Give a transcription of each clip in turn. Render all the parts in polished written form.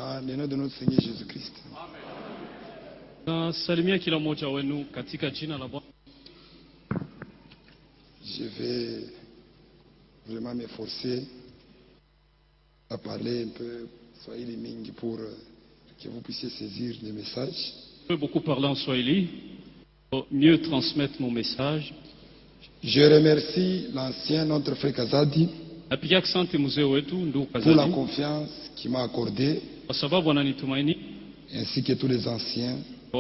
Dans le nom de notre Seigneur Jésus-Christ. Salimia kila mmoja wenu katika jina la Bwana. Je vais vraiment m'efforcer à parler un peu Swahili mingi pour que vous puissiez saisir le message. Je peux beaucoup parler en Swahili pour mieux transmettre mon message. Je remercie l'ancien notre frère Kazadi pour la confiance qu'il m'a accordée, ainsi que tous les anciens.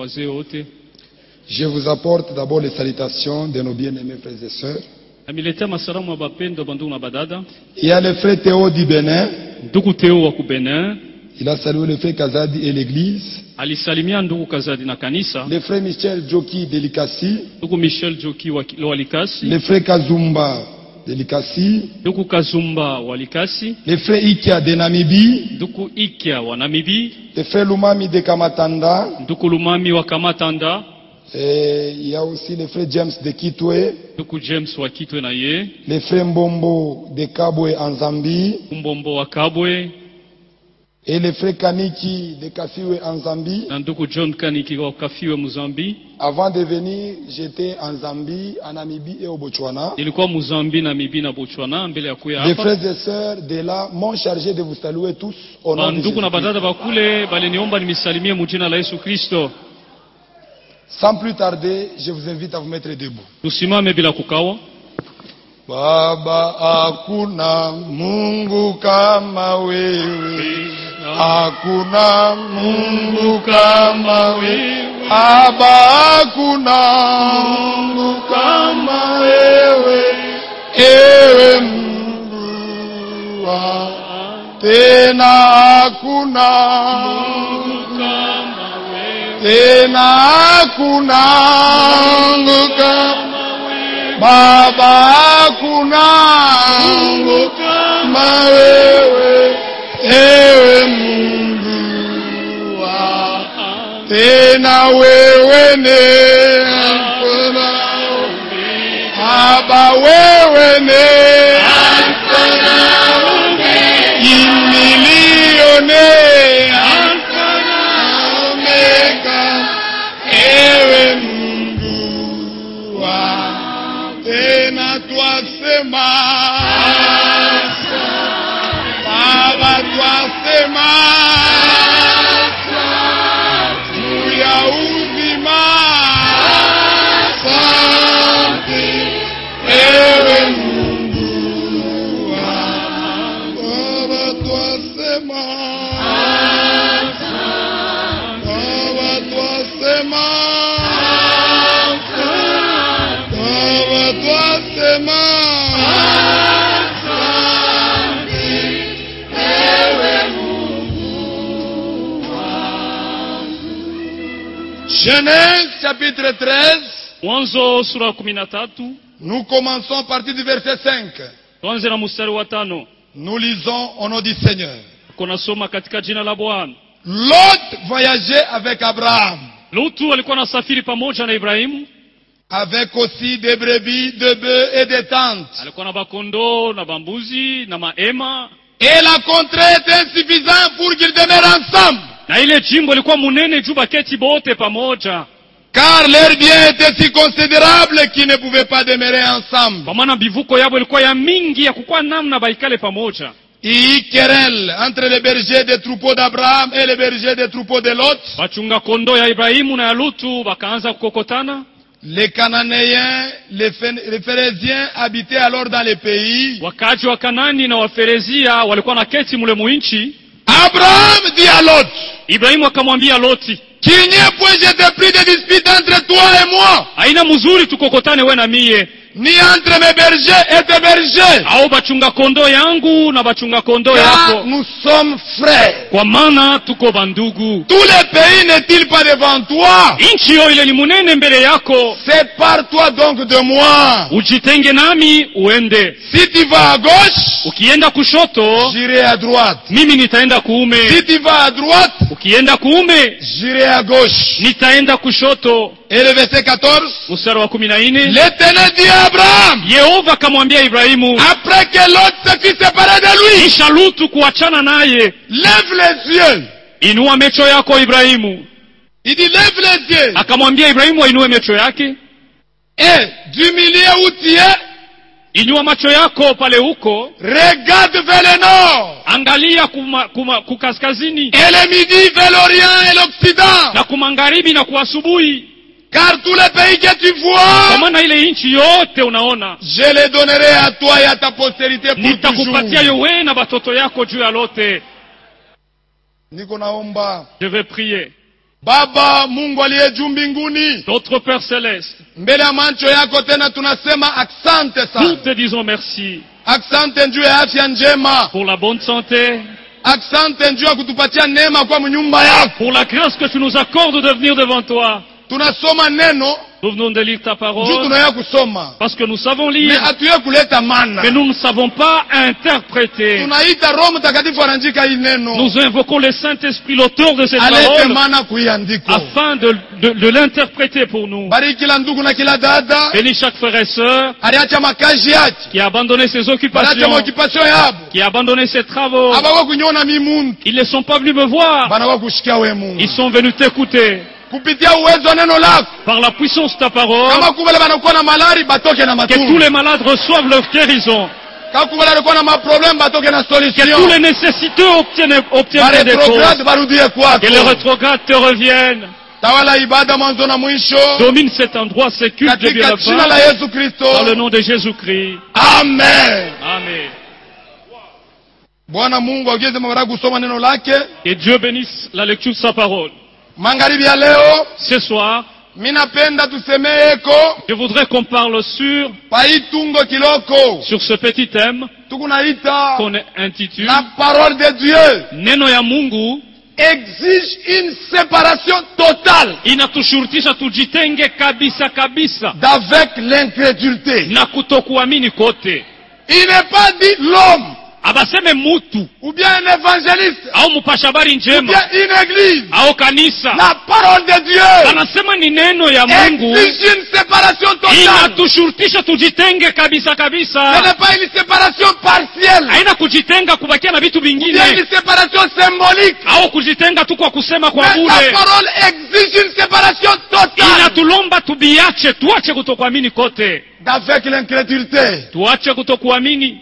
Je vous apporte d'abord les salutations de nos bien-aimés frères et sœurs. Il y a le frère Théo du Bénin. Il a salué le frère Kazadi et l'église. Le frère Michel Joki de Likasi. Le frère Kazumba de Likasi. Le frère Ikia de Namibie. Le frère Lumami de Kamatanda. Et il y a aussi le frère James de Kitwe. Le frère Mbombo de Kabwe en Zambie. Et le frère Kaniki de Kafiwe en Zambie. Avant de venir, j'étais en Zambie, en Namibie et au Botswana. Les frères et sœurs de là m'ont chargé de vous saluer tous au nom de Jésus-Christ. Sans plus tarder, je vous invite à vous mettre debout. Baba, hakuna Mungu kama wewe. Hakuna Mungu kama wewe. Baba, hakuna Mungu kama wewe. Ewe Mungu wa tena hakuna Mungu kama wewe. Tena hakuna Mungu kama Baba, hakuna Mungu kama wewe. Ewe Mungu wa tena wewe ne Baba, wewe ne imilione Omega. Ewe Mungu wa tena twasema Baba, twasema juu ya uzima. Asante ewe Mungu wangu. Baba, twasema Baba, twasema Baba, twasema Genèse chapitre 13. Mwanzo sura 13. Nous commençons à partir du verset 5. Tuanze na mstari wa 5. Nous lisons au nom du Seigneur. Tunasoma katika jina la Bwana. Lot voyageait avec Abraham. Lutu alikuwa anasafiri pamoja na Ibrahimu. Avec aussi des brebis, des bœufs et des tentes. Alikuwa na bakondoo na bambuzi na mahema. Et la contrée était insuffisante pour qu'ils demeurent ensemble. Na ile jimbo ilikuwa munene juu baketi bote pamoja. Car leurs biens étaient si considérables qu'ils ne pouvaient pas demeurer ensemble. Kwa maana bivuko yabo ilikuwa ya mingi ya kukua namna baikale pamoja. Il querelle entre les bergers des troupeaux d'Abraham et les bergers des troupeaux de Lot. Bachunga kondoo ya Ibrahimu na ya Lutu bakaanza kukokotana. Les Cananéens, les Phéréziens habitaient alors dans les pays. Wakaji wa Kanani na Waferezia walikuwa na keti mule muinchi. Abraham dit à Lot, Ibrahimu akamwambia Loti, qu'il n'y ait point de pris de dispute entre toi et moi. Haina mzuri tukokotane wewe na mie. Ni entre mes bergers et tes bergers. Au bachunga kondoo yangu na bachunga kondoo yako. Nous sommes frères. Kwa maana tuko bandugu. Tous les pays n'est-il pas devant toi? Inchi yo ile ni munene mbele yako. Sépare-toi donc de moi. Ujitenge nami uende. Si tu vas à gauche, ukienda kushoto, j'irai à droite. Mimi nitaenda kuume. Si tu vas à droite, ukienda kuume, j'irai à gauche. Nitaenda kushoto. Et le verset 14, mstari wa 14, l'Éternel dit à Abraham, Yehova akamwambia Ibrahimu, après que Lot se fut séparé de lui, kisha Lutu kuachana naye, lève les yeux, inua macho yako Ibrahimu. Il dit lève les yeux. Akamwambia Ibrahimu ainue macho yake. Et du milieu où tu es, Inua macho yako pale huko. regarde vers le nord. Angalia kukaskazini. Et le midi vers l'orient et l'occident. Na kumagharibi na kuasubuhi. Car tous les pays que tu vois, Kwa maana ile nchi yote unaona, je les donnerai à toi et à ta postérité pour nitakupatia toujours. wewe na batoto yako juu ya lote. Niko naomba. Je vais prier. Baba Mungu aliye juu mbinguni, Notre Père Céleste, mbele ya macho yako tena tunasema asante nous sana. te disons merci Asante juu ya afya njema. pour la bonne santé, Asante juu ya kutupatia neema kwa nyumba yako. pour la grâce que tu nous accordes de venir devant toi. Tunasoma neno, Nous venons de lire ta juu parole tunaya kusoma. parce que nous savons Mais lire, hatuye kuleta mana. mais nous ne savons pas interpréter. Tunaita Roho Mtakatifu anaandika hii neno. Nous invoquons le Saint-Esprit, l'auteur de cette Alete parole, mana kuiandiko. afin de l'interpréter pour nous. Bariki kila ndugu na kila dada. Bénis chaque frère et sœur Aliacha makazi yake. qui a abandonné ses Aliacha occupations, maokipasio yabo. qui a abandonné ses travaux. Abako kunyona mi muntu. Ils ne sont pas venus me voir, Bana kushikia we Mungu. ils sont venus t'écouter. Kupitia uwezo wa neno lako. Par la puissance de ta parole, Kama kubale banakuwa na malari batoke na que tous matundu. les malades reçoivent leur guérison, Kama kubale banakuwa na maproblème batoke na que tous solution. les nécessiteux obtiennent Bare des causes, prograde barudie kwako. que les rétrogrades te reviennent. Tawala ibada mwanzo na mwisho. Domine cet endroit, ces cultes de bien Katika jina la la Yesu Kristo. par le nom de Jésus-Christ. Amen. Amen. Bwana Mungu aongeze mabaraka kusoma neno lake. Et Dieu bénisse la lecture de sa parole. Magharibi ya leo, Ce soir, mimi napenda tusemeko je voudrais qu'on parle sur paitungo kiloko. ce petit thème Tukunaita qu'on intitule la parole de Dieu Neno ya Mungu exige une séparation totale inatushurutisha tujitenge kabisa kabisa d'avec l'incrédulité. na kutokuamini kote. Il n'est pas dit l'homme Abaseme mutu ou bien un évangéliste au mpasha habari ou njema bien une église. au kanisa, La parole de Dieu anasema ni neno ya Mungu exige une séparation totale. inatushurutisha tujitenge kabisa Ce kabisa. n'est pas une séparation partielle. Haina kujitenga kubakia na vitu Il y a vingine une séparation symbolique. au kujitenga tu kwa kusema kwa Mais la bure. parole exige une séparation totale Inatulomba tubiache, tuache kutokuamini kote, d'avec l'incrédulité. tuache kutokuamini.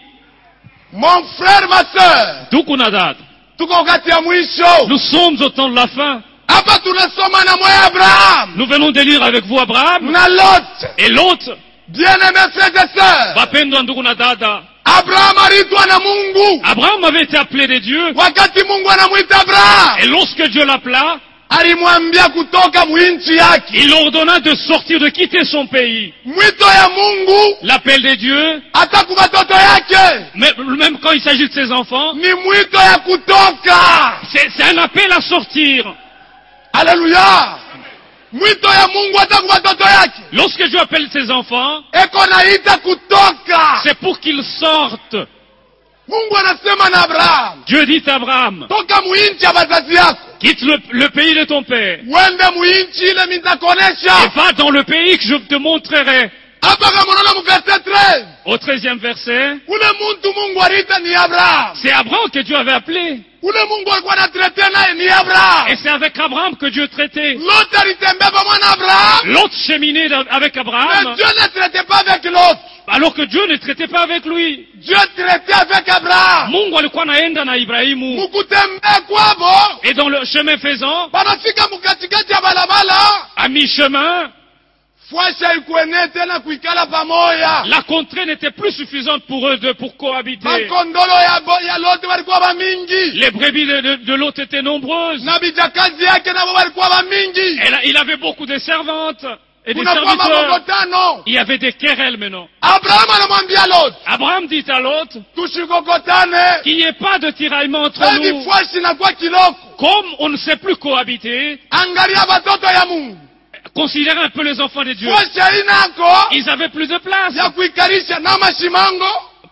Mon frère, ma soeur, Ndugu na dada, tuko wakati ya mwisho. nous sommes au temps de la fin. Hapa tunasoma na moyo Abraham Nous venons de lire avec vous Abraham na Lot. et l'autre. Bien-aimés frères et sœurs, Wapendwa ndugu na dada, Abraham aliitwa na Mungu. Abraham avait été appelé de Dieu, Wakati Mungu anamuita Abraham, et lorsque Dieu l'appela, alimwambia kutoka mwinchi yake. il ordonna de sortir, de quitter son pays. Mwito ya Mungu L'appel de Dieu, hata kwa watoto yake même quand il s'agit de ses enfants, ni mwito ya kutoka. c'est un appel à sortir. Haleluya! Mwito ya Mungu hata kwa watoto yake Lorsque Dieu appelle ses enfants, eko naita kutoka. c'est pour qu'ils sortent. Mungu anasema na Abraham, Dieu dit à Abraham, toka mwinchi ya bazazi yako quitte le pays de ton père uende mwinchi ile et nitakuonesha. va dans le pays que je te montrerai. Hapa kama unaona mu verset 13, Au 13e verset, ule muntu Mungu aliita ni Abraham. c'est Abraham que Dieu avait appelé. Ule Mungu alikuwa anatrete naye ni Abraham. Et c'est avec Abraham que Dieu traitait. Lot alitembea pamoja na Abraham, L'autre cheminait avec mais Abraham, Dieu ne traitait pas avec Lot. alors que Dieu ne traitait pas avec lui. Dieu traitait avec Abraham. Mungu alikuwa naenda na Ibrahimu. Mukutembea kwabo, Et dans le chemin faisant, banafika mukatikati ya balabala, à mi-chemin, fwasha ikuene tena kuikala pamoja. la contrée n'était plus suffisante pour eux pour cohabiter. Makondolo ya Lot walikuwa bamingi, Les brebis de l'autre étaient nombreuses. na bijakazi yake nabo walikuwa bamingi. Il avait beaucoup de servantes et des Kunakuwa serviteurs. makokotano. Il y avait des querelles maintenant. Abraham anamwambia Lot, Abraham dit à l'autre tushikokotane, qu'il n'y ait pas de tiraillement entre hivi nous. fwashi inakuwa kiloko. Comme on ne sait plus cohabiter, Angalia batoto ya Mungu, considérez un peu les enfants de Dieu. fwashi inako Ils avaient plus de place. ya kuikarisha na mashimango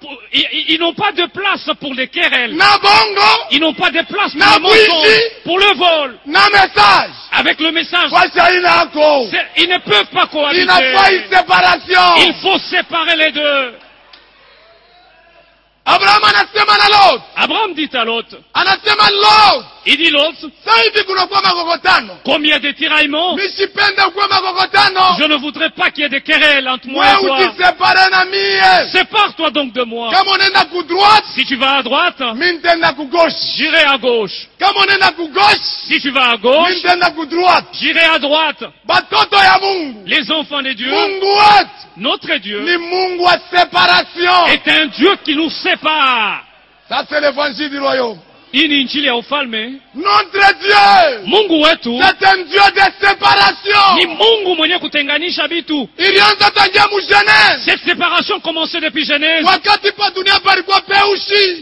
Ils n'ont pas de place pour les querelles. na bongo Ils n'ont pas de place pour Na le mensonge, bwizi. pour le vol. na message. Avec le message, Fwashi inako ils ne peuvent pas inakuwa cohabiter. une séparation. Il faut séparer les deux. Abraham anasema na Lot. Abraham dit à Lot, Anasema Lot. il dit Lot, Sasa hivi kuna kwa makokotano. comme il y a des tiraillements, Mishipenda kwa makokotano. je ne voudrais pas qu'il y ait des querelles entre moi et Wewe toi. utisepare na mie. Sépare-toi donc de moi. Kama unaenda ku droite, Si tu vas à droite, mimi nitaenda ku gauche. j'irai à gauche. Kama unaenda ku gauche, Si tu vas à mimi gauche, nitaenda ku droite. j'irai à droite. Batoto ya Mungu. Les enfants de Dieu, Mungu wetu notre Dieu, ni Mungu wa séparation. est un Dieu qui nous sépare. Ça c'est l'évangile du royaume. Hii ni injili ya ufalme. Notre Dieu, Mungu wetu c'est un Dieu de séparation. ni Mungu mwenye kutenganisha vitu. Ilianza tangia Genèse. Cette séparation commençait depuis Genèse. Wakati pa dunia palikuwa peushi.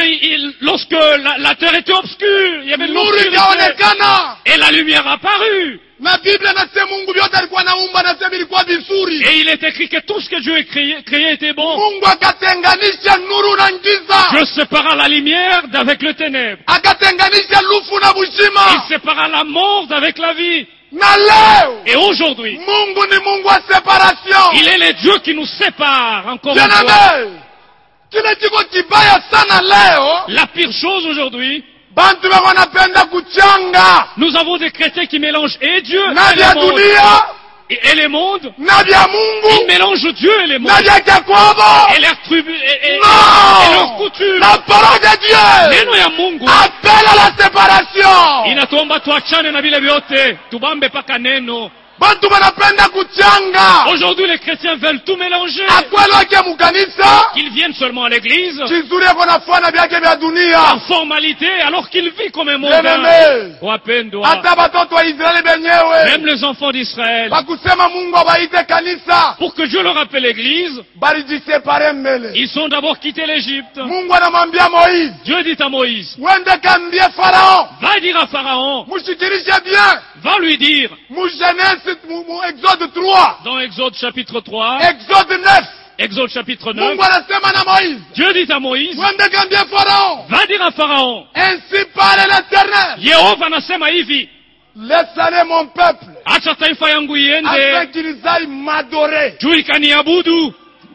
Lorsque la terre était obscure, il y avait de Nuru l'obscurité ikaonekana. et la lumière apparut. Na Biblia nasema Mungu vyote alikuwa naumba na sema ilikuwa vizuri. Et il est écrit que tout ce que Dieu a créé était bon. Mungu akatenganisha nuru na giza. Dieu sépara la lumière d'avec le ténèbre. Akatenganisha lufu na Il buzima. sépara la mort d'avec la vie. Na leo Et aujourd'hui, Mungu ni Mungu wa séparation. il est le Dieu qui nous sépare encore une fois. Janame. Kile kiko kibaya sana leo. La pire chose aujourd'hui, Bantu wanapenda kuchanga. nous avons des chrétiens qui mélangent et Dieu Na et vya les mondes. dunia, Et les mondes, na vya ils Mungu, mélangent Dieu et les mondes. na vya Yakobo. Et leurs tribus et Non! leurs coutumes. La parole de Dieu Neno ya Mungu appelle à la séparation. inatuomba tuachane na vile vyote, tubambe paka neno. Bantu wanapenda kuchanga. Aujourd'hui, les chrétiens veulent tout mélanger. Akweli wake mukanisa, Qu'ils viennent seulement à l'église kizuri yako nafana vyake vya dunia. par formalité, alors qu'ils vivent comme un mondain. Bien-aimé, Wapendwa, hata batoto wa Israeli benyewe même les enfants d'Israël, bakusema Mungu abaite kanisa, pour que Dieu leur appelle l'église, balijisepare mbele. ils ont d'abord quitté l'Égypte. Mungu anamwambia Moïse, Dieu dit à Moïse, wende kambie Farao, va dire à Pharaon, mushikirishe bien. va lui dire, Mu Genèse, mu Exode 3, dans Exode chapitre 3, Exode 9, Exode chapitre 9, Mungu anasema na Moïse, Dieu dit à Moïse, wende kambie Farao, va dire à Pharaon, ainsi parle l'Éternel, Yehova anasema hivi, laisse aller mon peuple, acha taifa yangu afin iende, qu'ils aillent m'adorer. juu ikaniabudu.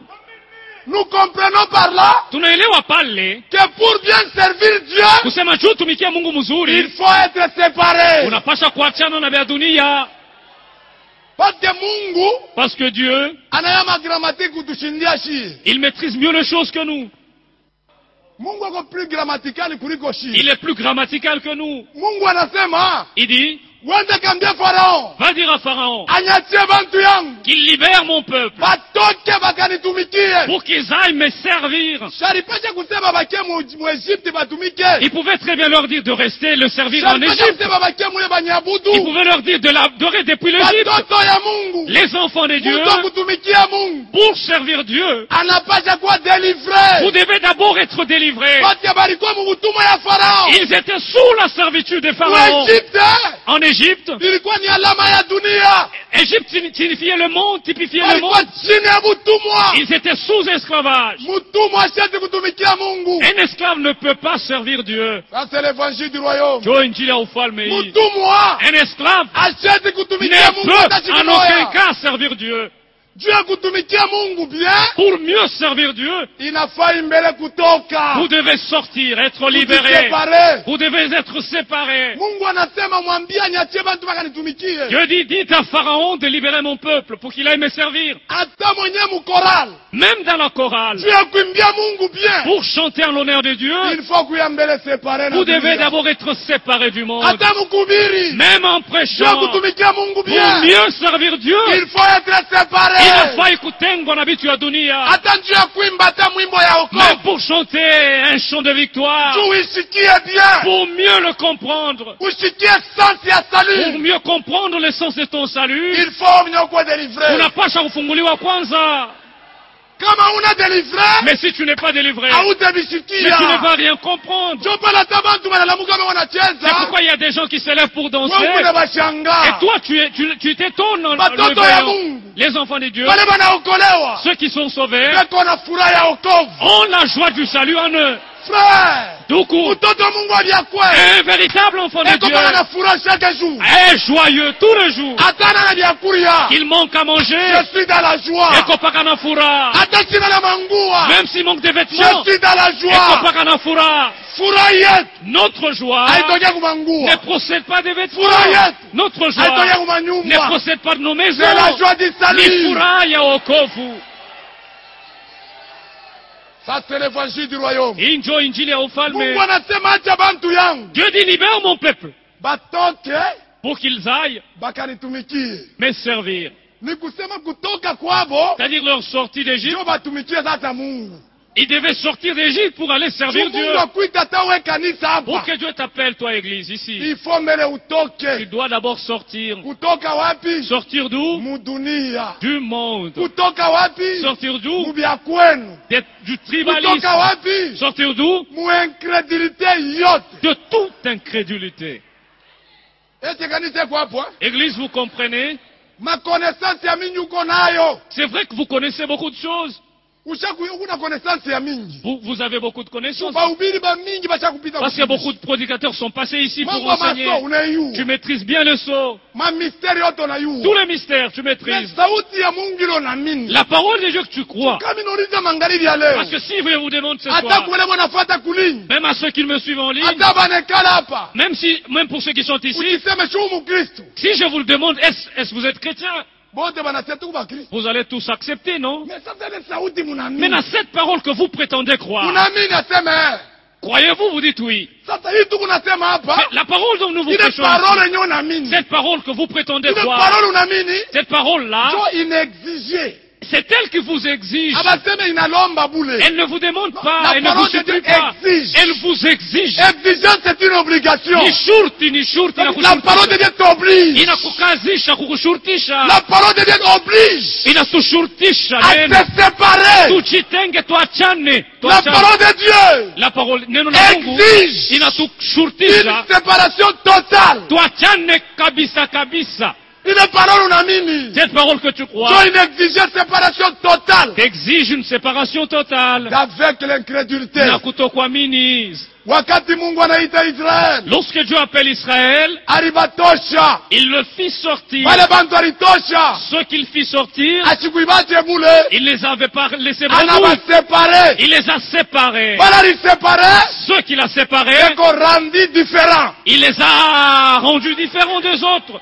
Nous comprenons par là Tunaelewa pale que pour bien servir Dieu, kusema juu tumikia Mungu il mzuri, faut être séparé. unapasha kuachana na vya dunia, Parce que Mungu parce que Dieu, anayama grammatique kutushindia shie. il maîtrise mieux les choses que nous. Mungu ako plus grammatical kuliko shie. Il est plus grammatical que nous. Mungu anasema, Il dit, wende kambie Farao, va dire à Pharaon anyachie bantu yangu, qu'il libère mon peuple batoke bakanitumikie. pour qu'ils aillent me servir. Sharipasha kusema bakie mu Egypte batumike. Il pouvait très bien leur dire de rester le servir en Sharipasha Égypte. kusema bakie mule Il banyabudu. pouvait leur dire de l'adorer depuis l'Égypte. Batoto ya Mungu. Les enfants de Dieu, Muto kutumikia Mungu. pour servir Dieu, Anapasha kuwa vous délivré. devez d'abord être délivrés. Parce que balikuwa mu butumwa ya Farao. Ils étaient sous la servitude des Mu pharaons. Egypte En Égypte, ilikuwa ni alama ya dunia. Égypte signifiait le monde, typifiait le Balikuwa monde. chini ya butumwa. Ils étaient sous esclavage. Mutumwa ashati kutumikia Mungu. Un esclave ne peut pas servir Dieu. Ça c'est l'évangile du royaume. Joe injili ya ufalme hii. Mutumwa Un esclave ashati ne kutumikia Mungu hata peut siku en aucun moja. cas servir Dieu. Juu ya kutumikia Mungu bien, Pour mieux servir Dieu, inafaa imbele kutoka. vous devez sortir, être libérés. Kujiseparé. Vous devez être séparés. Mungu anasema mwambie anyachie bantu bakanitumikie. Dieu dit, dites à Pharaon de libérer mon peuple pour qu'il aille me servir. Hata mwenye mukoral. Même dans la chorale, Juu ya kuimbia Mungu bien. pour chanter en l'honneur de Dieu, Il faut kuya mbele séparé na vous devez dunia. d'abord être séparés du monde. Hata mukubiri. Même en Juu ya prêchant, kutumikia Mungu pour bien. mieux servir Dieu, Il faut être séparé. inafai kutengwa na vitu ya dunia. Hata njuu ya kuimba hata mwimbo ya Même wokovu. pour chanter un chant de victoire, Juu uisikie bien. pour mieux le comprendre, Usikie sens ya pour salut. mieux comprendre le sens de ton salut, Il faut mnyokuwe délivré. unapasha kufunguliwa kwanza. Kama una délivré, Mais si tu n'es pas délivré, mais tu ne hautabisikia. vas rien comprendre. Ndio pale hata bantu wanalamuka kama C'est wanacheza. pourquoi il y a des gens qui se lèvent pour danser. Wewe kuna Et bashangaa. toi, tu t'étonnes en Batoto le ya voyant. Mungu. Les enfants de Dieu, Wale wanaokolewa. ceux qui sont sauvés, Beko na furaha ya wokovu. ont la joie du salut en eux. Frère, Duku, mtoto wa Mungu aliyakwe. un véritable enfant de Eko kama Dieu na furaha chaque jour. est joyeux tous les jours. Atana na byakuria. Il manque à manger, Je suis dans la joie. ekopaka fura. Ata sina na mangua. Même s'il manque de Je vêtements, suis dans la joie. ekopaka fura. Furaha yetu Notre joie haitokea ne kumangua. procède pas des vêtements. Furaha yetu Notre haitokea joie ne kumanyumba. procède pas de nos maisons. C'est la joie du Ni salut. furaha ya wokovu. Ça c'est l'évangile du royaume. Hii ndio injili ya Mungu ufalme. anasema acha bantu yangu Dieu dit libère mon peuple batoke pour qu'ils aillent bakanitumikie. me servir. Ni kusema kutoka kwabo C'est-à-dire leur sortie d'Égypte. ndio batumikie sasa Mungu. Ils devaient sortir d'Égypte pour aller servir Dieu. Mungu akuita hata we kanisa Pour hapa. que Dieu t'appelle, toi, église, ici. Il faut mbele Tu utoke. dois d'abord sortir. Kutoka wapi? Sortir d'où? Mudunia. Du monde. Kutoka wapi? Sortir d'où? Mubya kwenu. Du Kutoka tribalisme. wapi? Sortir d'où? Mu incrédulité yote. De toute incrédulité. Ete kanisa iko hapo? Église, vous comprenez? Ma connaissance ya mingi uko nayo. C'est vrai que vous connaissez beaucoup de choses. Una connaissance ya mingi. Vous avez beaucoup de connaissances. Bahubiri ba mingi bashakupita. Parce qu'il y a beaucoup de prédicateurs qui sont passés ici pour Mambo enseigner. maso unayu. Tu maîtrises bien le sceau. Ma mystère yote unayu. Tous les mystères, tu Mais maîtrises. sauti ya Mungu ilo na mini. La parole de Dieu que tu crois. Kama inauliza magharibi ya leo. Parce que si je vous demande ce Hata soir, kule wanafuata kulini. même à ceux qui me suivent en ligne, Hata banekala hapa. même pour ceux qui sont ici, Ukisema shu Mkristo. si je vous le demande, est-ce que vous êtes chrétien? Bote banasema tu ba Kristo. Vous allez tous accepter, non? Mais ça c'est des sauti munamini. Mais dans cette parole que vous prétendez croire, Munamini asema. croyez-vous, vous dites oui. Sasa hii tu kunasema hapa. Mais la parole dont nous vous Ile prêchons parole ici, yenyewe unaamini. cette parole que vous prétendez Ile croire, parole unaamini. cette parole-là, Jo inexige. c'est elle qui vous exige. Abaseme inalomba bule. Elle ne vous demande La pas, elle ne vous parole de Dieu supplie pas. exige. Elle vous exige. Exigence c'est une obligation. Ni shurti, ni shurti, La parole de Dieu t'oblige. inakukazisha, kukushurutisha, La parole de Dieu t'oblige inatushurutisha à neno. te séparer. Tujitenge, tuachane, La parole de Dieu La parole, neno la Mungu exige une inatushurutisha séparation totale. tuachane kabisa kabisa. Une parole unaamini. Cette parole que tu crois Jo inexige séparation totale exige une séparation totale avec l'incrédulité. na kutokuamini. Wakati Mungu anaita Israeli, Lorsque Dieu appelle Israël, alibatosha. il le fit sortir. Wale bantu alitosha. Ceux qu'il fit sortir, Asikuibache mule. il les avait pas laissés bredouilles. Anabaséparé. Il les a séparés. Wala aliséparé. Ceux qu'il a séparés, Eko randi différent. il les a rendus différents des autres.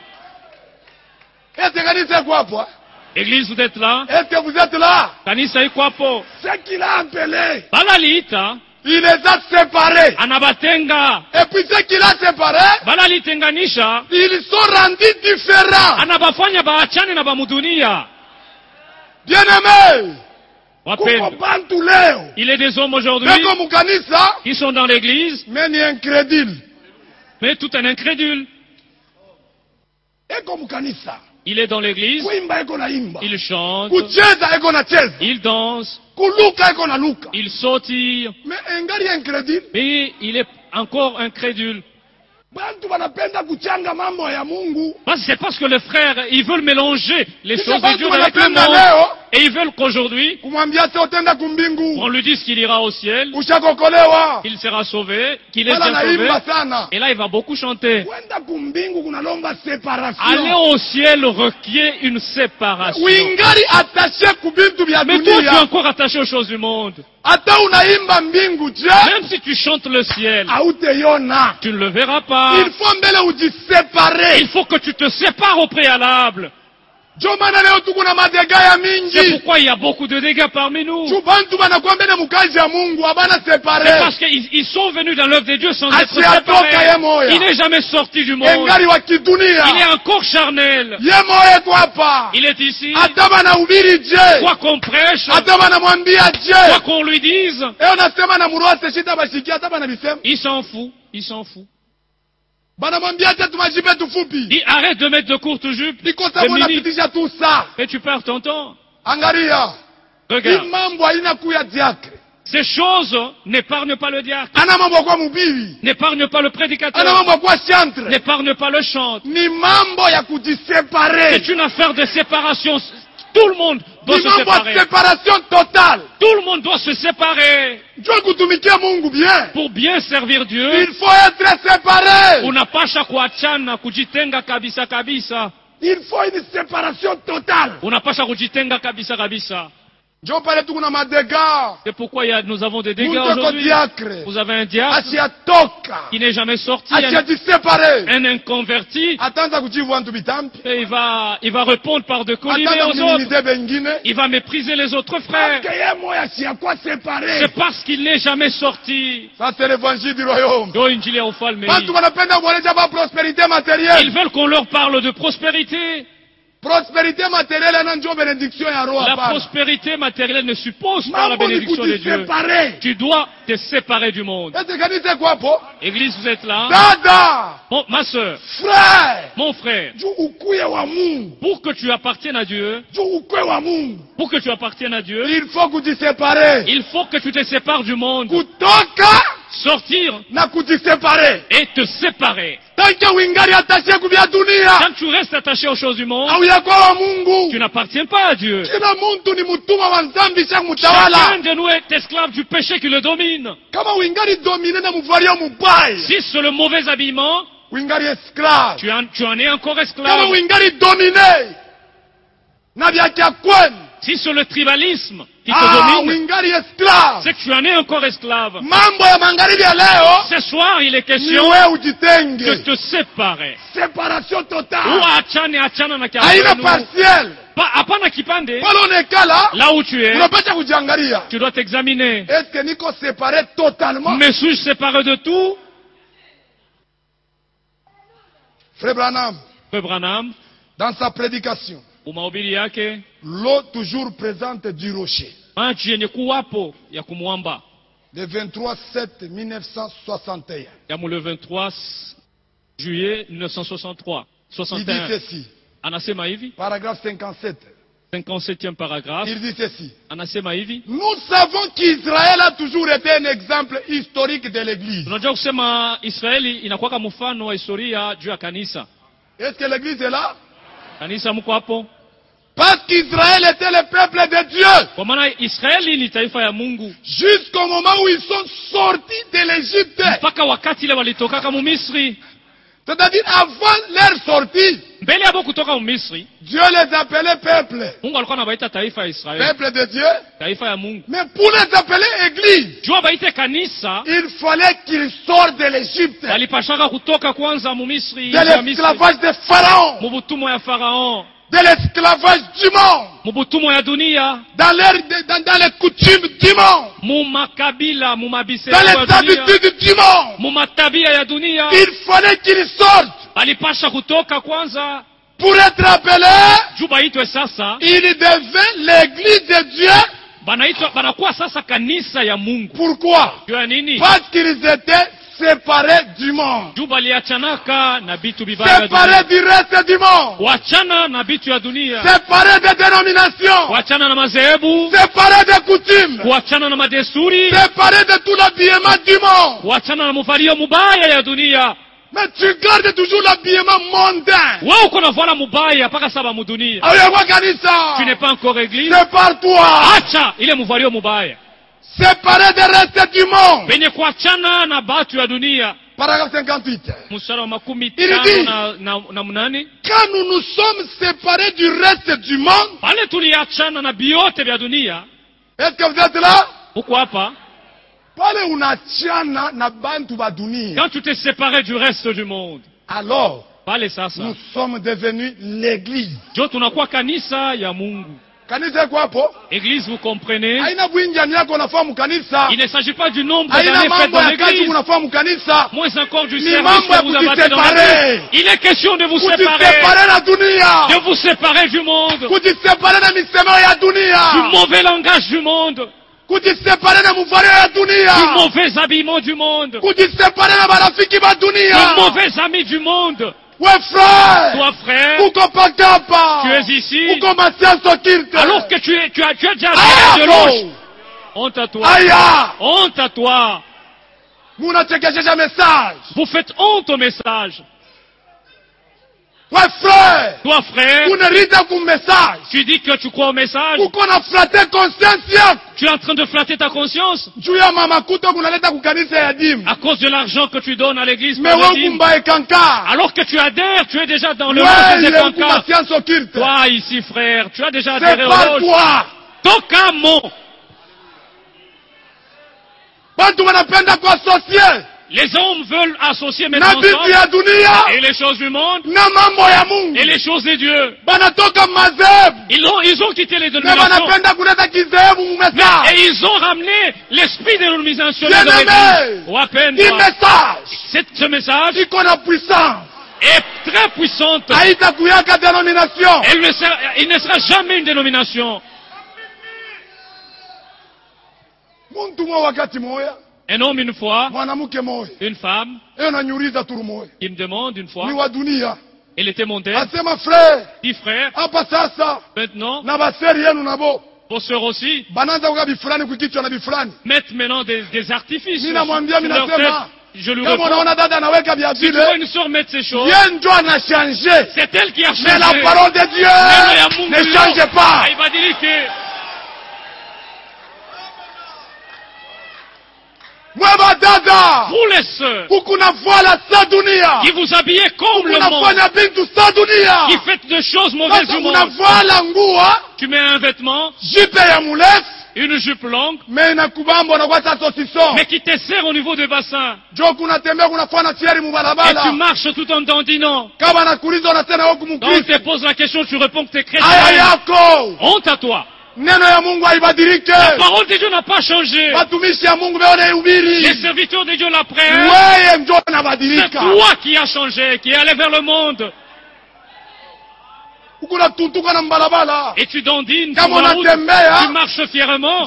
Est-ce que kanisa iko hapo? Église, vous êtes là? Est-ce que vous êtes là? Kanisa iko hapo. Ce qu'il a appelé, Balaliita, il les a séparés. anabatenga. Et puis ce qu'il a séparés, Balalitenganisha, ils sont rendus différents. anabafanya baachane na bamudunia. Bien-aimés, kuko Wapendwa, bantu leo. il est des hommes aujourd'hui Beko mukanisa, qui sont dans l'église, mais ni incrédule. mais tout un incrédule. Eko mukanisa. Il est dans l'église, Kuimba eko na imba. il chante, Kucheza eko na cheza. il danse, Kuluka eko na luka. il sautille, Mais engali incrédule. mais il est encore incrédule. Bantu banapenda kuchanga mambo ya Mungu. C'est parce que les frères, ils veulent mélanger les Sisi choses de bantu Dieu avec le banapenda monde. leo Et ils veulent qu'aujourd'hui, kumwambia sasa utenda kumbingu. on lui dise qu'il ira au ciel, Ushakokolewa. qu'il sera sauvé, qu'il est Wala bien sauvé. naimba sana. Et là, il va beaucoup chanter. Kwenda kumbingu kunalomba Aller separation. au ciel requiert une séparation. Wingali attaché kubintu vya Mais toi, tu es dunia. encore attaché aux choses du monde. Hata unaimba mbingu je, Même si tu chantes le ciel, hautaiona. tu ne le verras pas. Il faut mbele ujisepare. Il faut que tu te sépares au préalable. Jo maana leo tuko na madega ya C'est mingi. pourquoi il y a beaucoup de dégâts parmi nous. Tu bantu banakuwa mbele mukazi ya Mungu abana C'est separe. parce qu'ils sont venus dans l'œuvre de Dieu sans Ah, être c'est à toi, séparés. Kayemoya. Il n'est jamais sorti du monde. Engali wa Il est kidunia. encore charnel. Ye moye kwa hapa. Il est ici. Hata banahubiri je. Quoi qu'on prêche, Hata banamwambia quoi je. qu'on lui dise, Eo nasema na muruase shita bashikia hata banabisema. il s'en fout. Il s'en fout. Banamwambia je tumajibe tufupi. Dis, arrête de mettre de courtes jupes, Iko de sababu mini, napitisha tu saa. et tu perds ton temps. Angalia. Regarde, Hii mambo haina kuya diakre. ces choses n'épargnent pas le diacre, Ana mambo kwa mubiri. n'épargnent pas le Ana prédicateur, mambo kwa chantre. n'épargnent pas le chant. Ni mambo ya kujisepare. C'est une affaire de séparation. Tout le monde doit se séparer. Séparation totale. Tout le monde doit se séparer. Pour bien servir Dieu, il faut être séparé. unapasha kuachana, kujitenga kabisa kabisa. Il faut une séparation totale. Unapasha kujitenga kabisa kabisa. C'est pourquoi nous avons des dégâts aujourd'hui. Vous avez un diacre qui n'est jamais sorti, un inconverti, et il va répondre par de colliers aux autres. Il va mépriser les autres frères. C'est parce qu'il n'est jamais sorti. Ça, c'est l'évangile du royaume. Ils veulent qu'on leur parle de prospérité. Prospérité matérielle, bénédiction et roi. La prospérité matérielle ne suppose pas la bénédiction de Dieu. Tu dois te séparer du monde. Église, vous êtes là? Bon, ma soeur, frère, mon frère, pour que tu appartiennes à Dieu, il faut que tu te sépares. Il faut que tu te sépares du monde. Sortir et te séparer. Tant que tu restes attaché aux choses du monde, tu n'appartiens pas à Dieu. Chacun de nous est esclave du péché qui le domine. Si c'est le mauvais habillement, tu en es encore esclave. Si c'est le tribalisme qui te domine, c'est que tu en es encore esclave. Ce soir, il est question de te séparer. Séparation totale. Hapana kipande. Là où tu es, tu dois t'examiner. Est-ce que niko séparé totalement? Mais suis-je séparé de tout? Frère Branham, dans sa prédication, l'eau toujours présente du rocher. Le 23/7/1961. Le 23 juillet 1963. Il dit ceci. Paragraphe 57. 57e paragraphe. Il dit ceci. Nous savons qu'Israël a toujours été un exemple historique de l'Église. Est-ce que l'Église est là? Parce qu'Israël était le peuple de Dieu. Jusqu'au moment où ils sont sortis de l'Égypte. C'est-à-dire avant leur sortie, Dieu les appelait peuple. Peuple de Dieu. Mais pour les appeler église, il fallait qu'ils sortent de l'Égypte. De l'esclavage de Pharaon. De l'esclavage du monde. Dans les coutumes du monde. Dans les habitudes du monde. Il fallait qu'ils sortent. Pour être appelé, il devait l'église de Dieu. Pourquoi? Parce qu'ils étaient séparés du monde. Séparés du reste du monde. Séparés des dénominations. Séparés des coutumes. Séparés de tout l'habillement du monde. Mais tu gardes toujours l'habillement mondain. Tu n'es pas encore église. Sépare-toi. Séparé des restes du monde. Paragraphe 58. Il dit, quand nous nous sommes séparés du reste du monde, est-ce que vous êtes là? Pourquoi pas? Quand tu t'es séparé du reste du monde, alors nous sommes devenus l'église. Kanisa quoi po? Église, vous comprenez? Il ne s'agit pas du nombre d'années faites dans l'église. Moins encore du service que vous avez dans l'église. Il est question de vous séparer. De vous séparer du monde. Du mauvais langage du monde. Du mauvais habillement du monde. Du mauvais amis du monde. Ouais, frère. Toi, frère, tu es ici, alors que tu as déjà de l'ange. Honte à toi. Honte à toi. Vous faites honte au message. Ouais, frère. Toi, frère. Tu dis que tu crois au message. Tu es en train de flatter ta conscience. À cause de l'argent que tu donnes à l'église. Alors que tu adhères, tu es déjà dans le loge des cancans. Toi, ici, frère, tu as déjà adhéré au loge. Tokamo. Les hommes veulent associer maintenant et les choses du monde et les choses de Dieu. Ils ont quitté les dénominations. Et ils ont ramené l'esprit de l'illumination dans l'église. Ce message est très puissant. Il ne sera jamais une dénomination. Un homme une fois, une femme, il me demande une fois, il était mondain, dit frère, maintenant, vos sœurs aussi, mettent maintenant des artifices sur leur tête. Je lui réponds, si tu vois une sœur mettre ces choses, c'est elle qui a changé. Mais la parole de Dieu ne change pas. Il va dire que vous les sœurs, qui vous habillez comme le monde, qui faites des choses mauvaises du monde, tu mets un vêtement, une jupe longue, mais qui te serre au niveau du bassin, et tu marches tout en dandinant. Quand on te pose la question, tu réponds que tu es chrétien. Honte à toi. La parole de Dieu n'a pas changé. Les serviteurs de Dieu la prêchent. C'est toi qui as changé, qui es allé vers le monde. Et tu dandines sur la route, tu marches fièrement.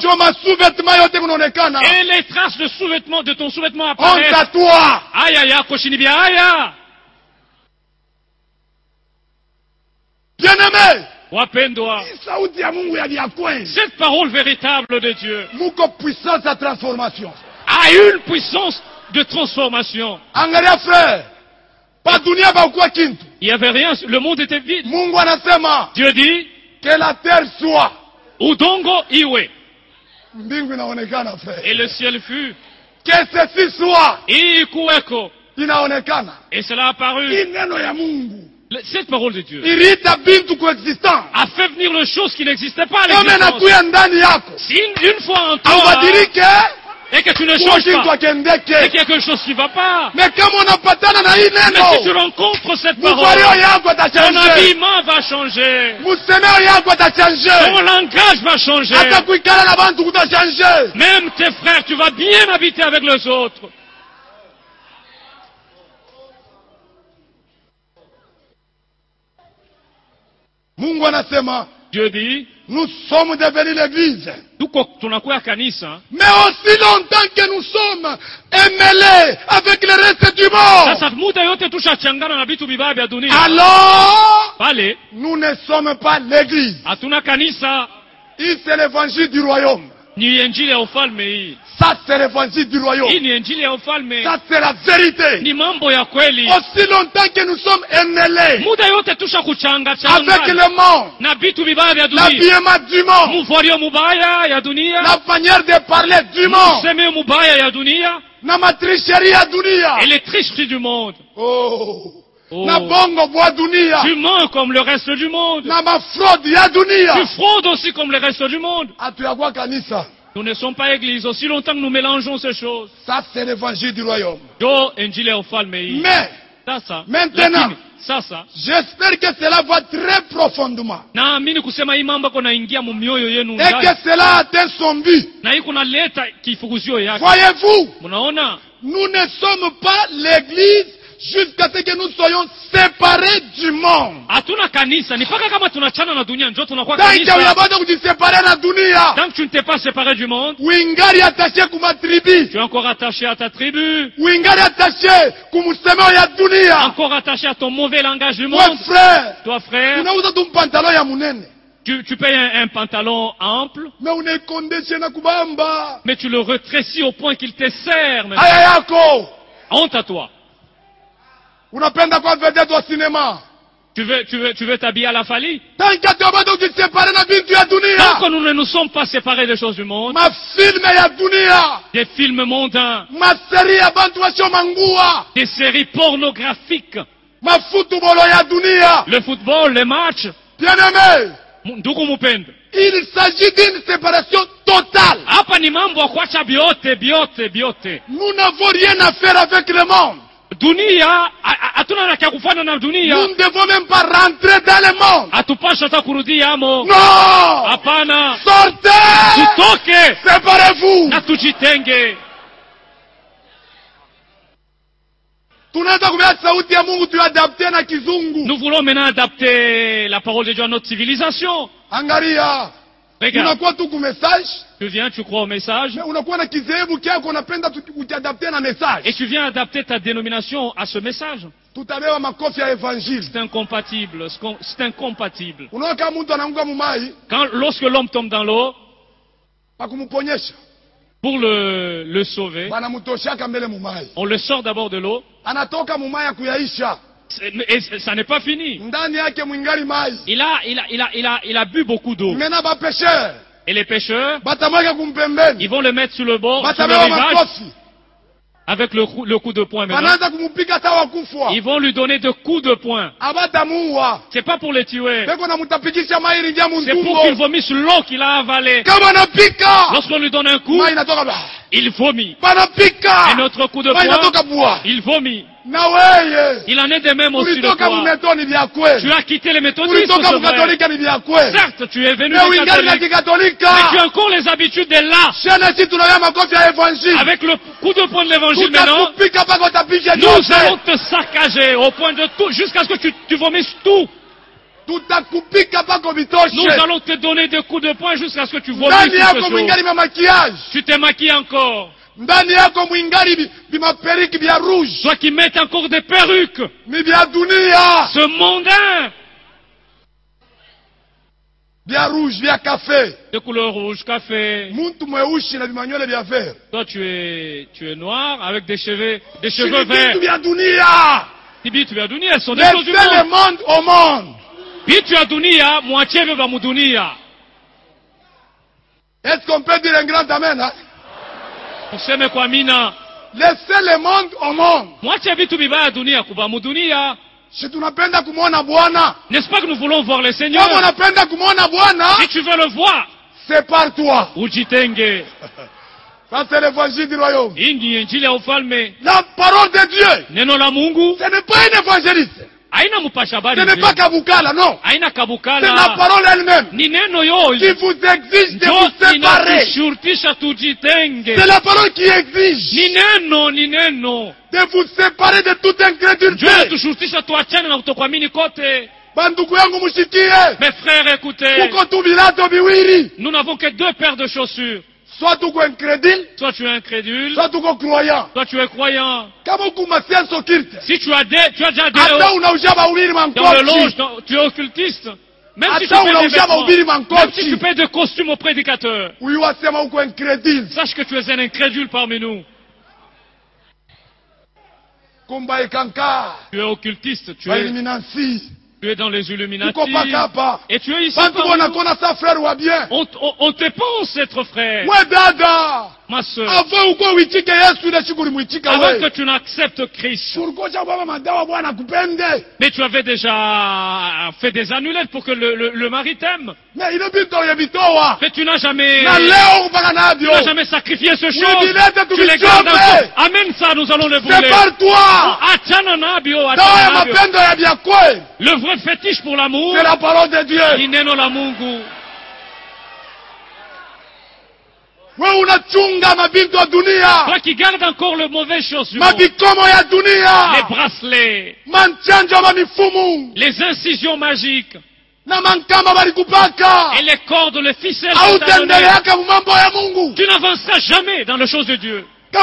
Et les traces de sous-vêtements, de ton sous-vêtement apparaissent. Aïe aïe aïe, Koshinibia aïe. Bien-aimé, cette parole véritable de Dieu a une puissance de transformation. Il n'y avait rien, le monde était vide. Dieu dit que la terre soit Udongo iwe. Et le ciel fut. Que ceci soit. Ikuweko. Et cela a apparu. Cette parole de Dieu a fait venir les choses qui n'existaient pas à l'existence. Si une fois en toi, et que tu ne changes pas, et qu'il y a quelque chose qui ne va pas, mais si tu rencontres cette parole, ton habillement va changer, ton langage va changer, même tes frères, tu vas bien habiter avec les autres. Dieu dit, nous sommes devenus l'église. Mais aussi longtemps que nous sommes emmêlés avec le reste du monde, alors nous ne sommes pas l'église. C'est l'évangile du royaume. Ça c'est l'évangile du royaume. Ça c'est la vérité. Aussi longtemps que nous sommes emmêlés avec le monde, l'habillement du monde, la manière de parler du monde, la tricherie et les tricheries du monde. Tu mens comme le reste du monde. Tu fraudes aussi comme le reste du monde. Nous ne sommes pas église aussi longtemps que nous mélangeons ces choses. Ça c'est l'évangile du royaume. Mais maintenant, j'espère que cela va très profondément. Et que cela atteint son but. Voyez-vous, nous ne sommes pas l'église jusqu'à ce que nous soyons séparés du monde. Tant que tu ne t'es pas séparé du monde, tu es encore attaché à ta tribu, encore attaché à ton mauvais langage du monde. Toi frère, tu payes un pantalon ample, mais tu le rétrécis au point qu'il te serre. Honte à toi. Tu veux t'habiller à la Fali? Tant que nous ne nous sommes pas séparés des choses du monde, des films mondains, des séries pornographiques, le football, les matchs, bien-aimé, il s'agit d'une séparation totale. Nous n'avons rien à faire avec le monde. Nous ne devons même pas rentrer dans le monde. Non! Sortez! Séparez-vous! Nous voulons maintenant adapter la parole de Dieu à notre civilisation. Angalia. Regarde. Tu viens, tu crois au message. Et tu viens adapter ta dénomination à ce message. C'est incompatible. C'est incompatible. Lorsque l'homme tombe dans l'eau, pour le sauver, on le sort d'abord de l'eau. Et ça n'est pas fini. Il a bu beaucoup d'eau. Et les pêcheurs, ils vont le mettre sur le bord, sur le rivage, avec le coup de poing maintenant. Ils vont lui donner de coups de poing. C'est pas pour les tuer. C'est pour qu'il vomisse l'eau qu'il a avalée. Lorsqu'on lui donne un coup, il vomit. Et notre coup de poing, il vomit. Il en est de même aussi de toi. Tu as quitté les méthodistes. Certes, tu es venu des catholiques, mais tu as encore les habitudes de là. Avec le coup de poing de l'évangile maintenant, nous allons te saccager au point de tout, jusqu'à ce que tu vomisses tout. Nous allons te donner des coups de poing jusqu'à ce que tu vomisses tout ce jour. Tu t'es maquillé encore. Toi qui mets encore des perruques. Ce mondain. De couleur rouge, café. Toi tu es noir avec des cheveux verts. Tibi tu as dunia, elles sont des choses du monde. Au monde. Puis tu as dunia, moitié veut va dunia. Est-ce qu'on peut dire un grand amen? Hein? Laissez le monde au monde. N'est-ce pas que nous voulons voir le Seigneur? Si tu veux le voir, sépare-toi. Ça c'est l'évangile du royaume. La parole de Dieu. Ce n'est pas un évangéliste. Ce n'est pas Kabukala, non. C'est la parole elle-même qui vous exige de vous séparer. C'est la parole qui exige de vous séparer de toute incrédulité. Mes frères, écoutez. Nous n'avons que deux paires de chaussures. Soit tu es incrédule, soit tu es croyant. Toi tu es croyant. Si tu as déjà des dans le loge, tu es occultiste. Même si tu fais des costumes au prédicateur, sache que tu es un incrédule parmi nous. Tu es occultiste, tu es dans les Illuminati. Et tu es ici. On te pense être frère. Ma soeur. Avant que tu n'acceptes Christ. Mais tu avais déjà fait des amulettes pour que le mari t'aime. Mais tu n'as jamais sacrifié ce chose. Tu les gardes encore. Amène ça, nous allons le brûler. Sépare-toi. Le vrai fétiche pour l'amour, c'est la parole de Dieu. Toi qui gardes encore le mauvais chose du monde, les bracelets, les incisions magiques, et les cordes, les ficelles, tu n'avanceras jamais dans les choses de Dieu.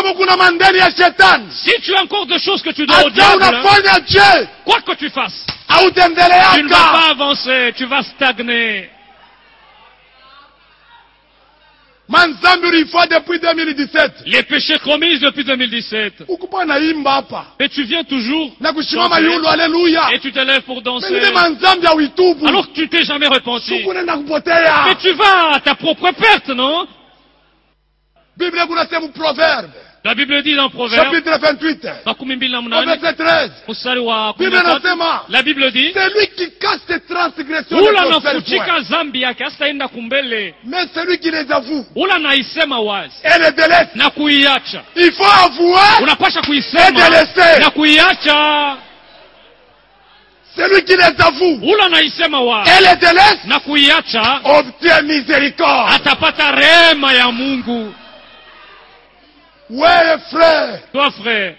Si tu as encore des choses que tu dois au diable, quoi que tu fasses, tu ne vas pas avancer, tu vas stagner. depuis 2017. Les péchés commis depuis 2017. Et tu viens toujours chanter, et tu te lèves pour danser. Alors que tu t'es jamais repenti. Mais tu vas à ta propre perte, non? La Bible dit dans Proverbe, chapitre 28, verset 13, la Bible dit, c'est lui qui cache ses transgressions de mais celui qui les avoue et les délaisse. Il faut avouer et délaisser. Celui qui les avoue et les délaisse obtient miséricorde. Ouais, frère. Toi, frère.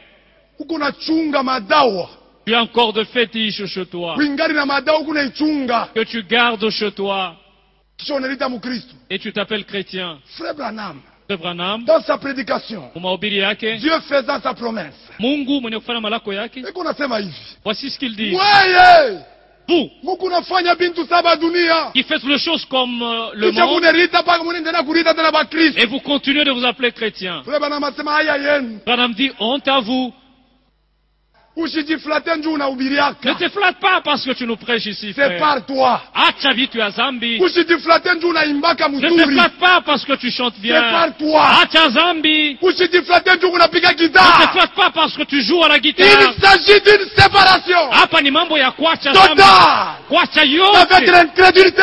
Tu as encore de fétiches chez toi. Que tu gardes chez toi. Et tu t'appelles chrétien. Frère Branham. Frère Branham. Dans sa prédication. Dieu faisant sa promesse. Voici ce qu'il dit. Ouais. Vous, qui faites les choses comme le monde, et vous continuez de vous appeler chrétien. Branham dit, honte à vous. Ne te flatte pas parce que tu nous prêches ici, frère. C'est par toi. Ah, Chavi, tu as Zambi. Ne te flatte pas parce que tu chantes bien. C'est par toi. Ah, tu as Zambi. Ne te flatte pas parce que tu joues à la guitare. Il s'agit d'une séparation. Ah, pas ni mambo ya kwa cha Zambi. Kwa cha yote. Avec l'incrédulité.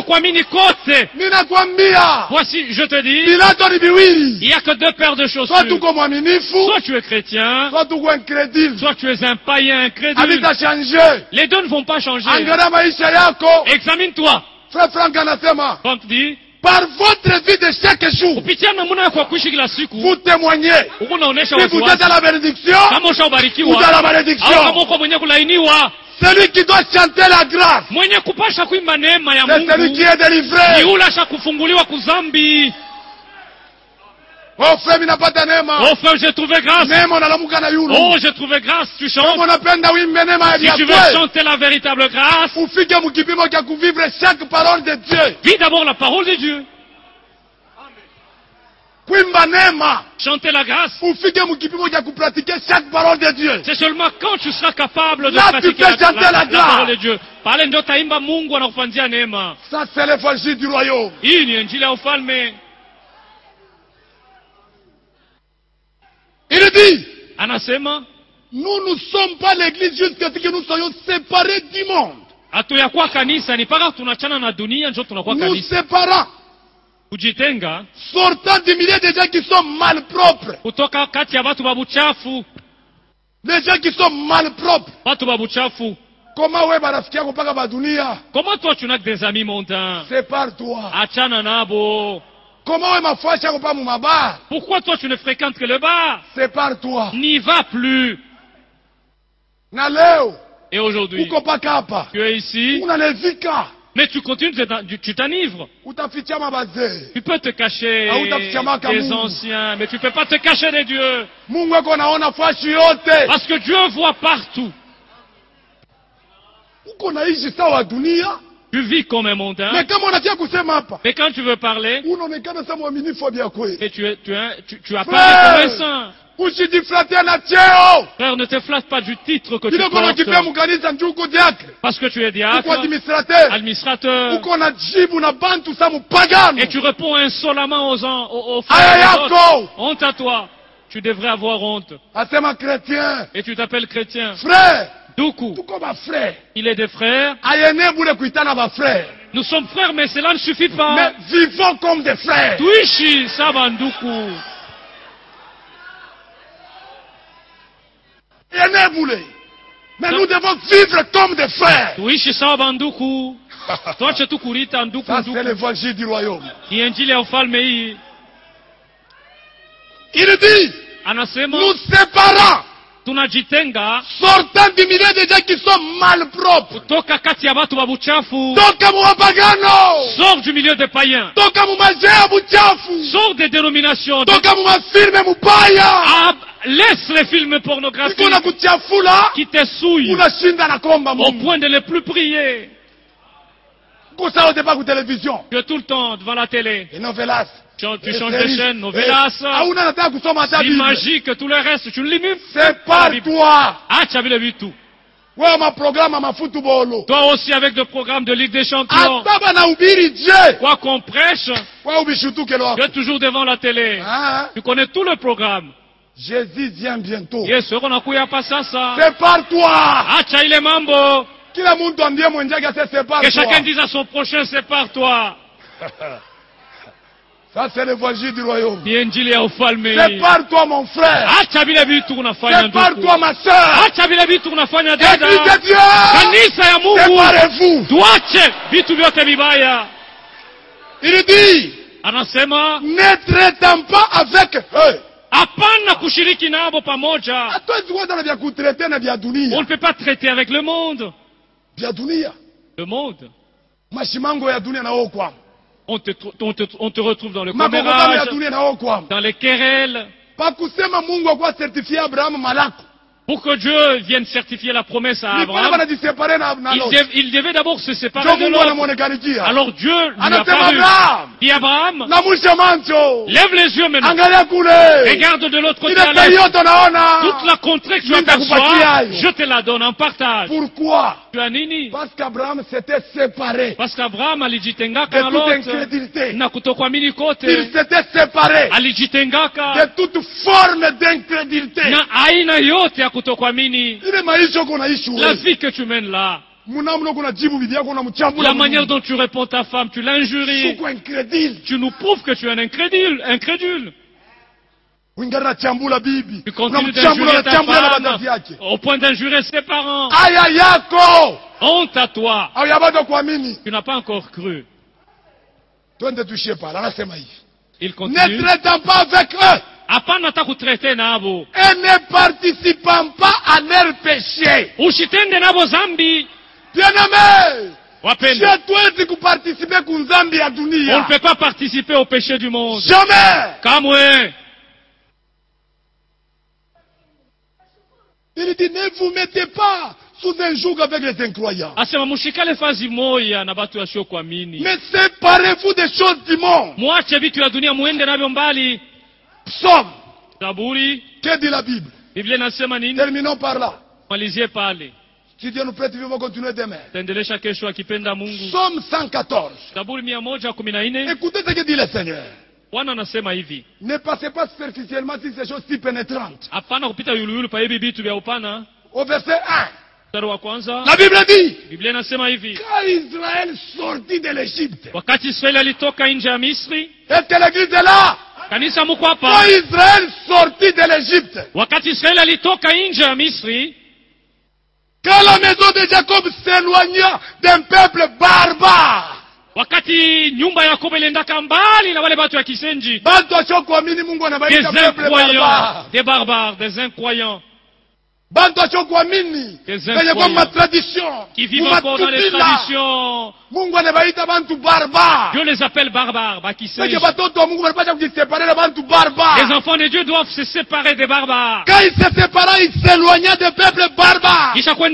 Voici, je te dis, il n'y a que deux paires de chaussures. Soit tu es chrétien, soit tu es un païen incrédule. Les deux ne vont pas changer. Examine-toi. Frère Franck dit, par votre vie de chaque jour, vous témoignez. Si vous êtes à la bénédiction, vous êtes à la malédiction. Celui qui doit chanter la grâce, c'est celui qui est délivré. Oh frère, j'ai trouvé grâce. Oh, j'ai trouvé grâce. Tu chantes. Si tu veux chanter la véritable grâce, vis d'abord la parole de Dieu. Chanter la grâce, c'est seulement quand tu seras capable de pratiquer la parole de Dieu. Ça c'est l'évangile du royaume. Il dit, anasema, nous ne sommes pas l'église jusqu'à ce que nous soyons séparés du monde. Nous séparons. Sortant du milieu des gens qui sont malpropres. Les gens qui sont malpropres. Comment toi tu n'as que des amis mondains? C'est par toi. Pourquoi toi tu ne fréquentes que le bar? C'est par toi. N'y va plus. Et aujourd'hui, tu es ici, mais tu continues, tu t'enivres. Tu peux te cacher des anciens, mais tu ne peux pas te cacher des dieux. Parce que Dieu voit partout. Tu vis comme un mondain. Mais quand tu veux parler, et tu apparais comme un saint. Frère, ne te flatte pas du titre que tu portes. Parce que tu es diacre, administrateur. Et tu réponds insolemment aux frères. Honte à toi. Tu devrais avoir honte. Et tu t'appelles chrétien. Frère. Il est des frères. Nous sommes frères, mais cela ne suffit pas. Mais vivons comme des frères. Tuishi sabanduku. Mais nous devons vivre comme des frères. Tuishi sabanduku. Ça c'est l'évangile du royaume. Il dit, nous séparons. Sortant du milieu des gens qui sont malpropres. Sors du milieu des païens. Sors des dénominations. Laisse les films pornographiques qui te souillent au point de ne plus prier. Tu es tout le temps devant la télé. Et novelas. Tu changes de chaîne, novelas. C'est magique, tout le reste, tu ne lis même. C'est par toi. Ah, tu as vu tout. Toi aussi avec le programme de Ligue des Champions. Quoi qu'on prêche, tu es toujours devant la télé. Tu connais tout le programme. Jésus vient bientôt. C'est par toi. Ah, les mambo. Que chacun dise à son prochain, c'est par toi. Ça, c'est l'évangile du royaume. C'est par toi, mon frère. C'est par toi, ma soeur. Église de Dieu. Séparez-vous. Il dit, ne traitant pas avec eux. On ne peut pas traiter avec le monde. Le monde. On te retrouve dans le commérage, dans les querelles. Pour que Dieu vienne certifier la promesse à Abraham, il devait d'abord se séparer de l'autre. Alors Dieu lui a parlé. Dit Abraham, lève les yeux maintenant. Regarde de l'autre côté à l'est. Toute la contrée que tu aperçois, je te la donne en partage. Pourquoi? Parce qu'Abraham s'était séparé. Parce qu'Abraham de toute incrédulité. Il s'était séparé de toute forme d'incrédulité. La vie que tu mènes là, la manière dont tu réponds à ta femme, tu l'injuries. Tu nous prouves que tu es un incrédule. Tu continues d'injurer ta femme au point d'injurer ses parents. Honte à toi. Tu n'as pas encore cru. Il continue. Ne traitant pas avec eux. Et ne participant pas à leur péché. Bien-aimé, on ne peut pas participer au péché du monde. Jamais. Il dit, ne vous mettez pas sous un joug avec les incroyants. Mais séparez-vous des choses du monde. Psaume. Que dit la Bible? Terminons par là. Si Dieu nous prête, nous allons continuer demain. Psaume 114. Écoutez ce que dit le Seigneur. Ne passez pas superficiellement sur ces choses si pénétrantes. Au verset 1. La Bible dit, quand Israël sortit de l'Égypte, est-ce que l'église est là? Quand Israël sortit de l'Égypte, quand la maison de Jacob s'éloigna d'un peuple barbare, des barbares, des incroyants, qui vivent encore dans les traditions. Dieu les appelle barbares. Les enfants de Dieu doivent se séparer des barbares. Quand ils se séparaient, ils s'éloignaient des peuples barbares.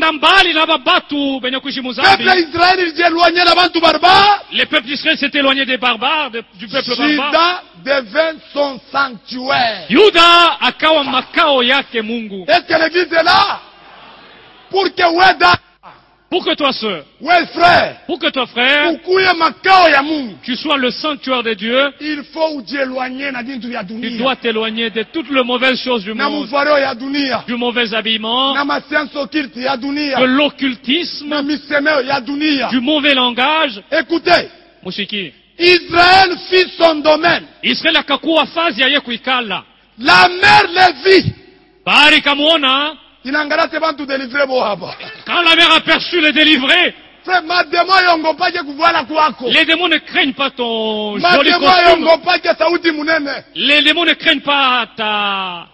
Les peuples d'Israël s'est éloigné des barbares, du peuple barbare. Devint son sanctuaire. Yuda akawa makao yake Mungu. Est-ce que l'église est là? Pour que toi sœur, frère, pour que toi frère, tu sois le sanctuaire de Dieu, il faut tu dois t'éloigner de toutes les mauvaises choses du monde, du mauvais habillement, de l'occultisme, du mauvais langage. Écoutez, Mushiki. Israël fit son domaine. Israël akakuwa fazi ya kuikala. La mer le vit. Bahari kamuona. Quand la mer a perçu le délivrer, les démons ne craignent pas ton joli costume. Les démons ne craignent pas ta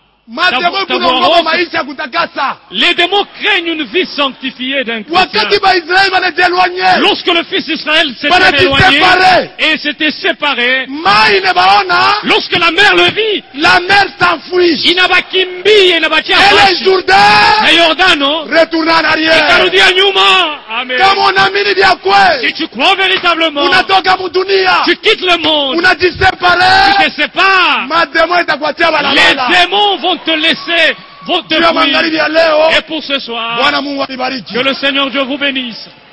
Les démons craignent une vie sanctifiée d'un chrétien. Lorsque le fils d'Israël s'était éloigné et s'était séparé, lorsque la mer le vit, la mer s'enfuit. Et le Jourdain retourna en arrière. Amen. Si tu crois véritablement, tu quittes le monde, tu te sépares, les démons vont te laisser, vont te fuir. Et pour ce soir, que le Seigneur Dieu vous bénisse.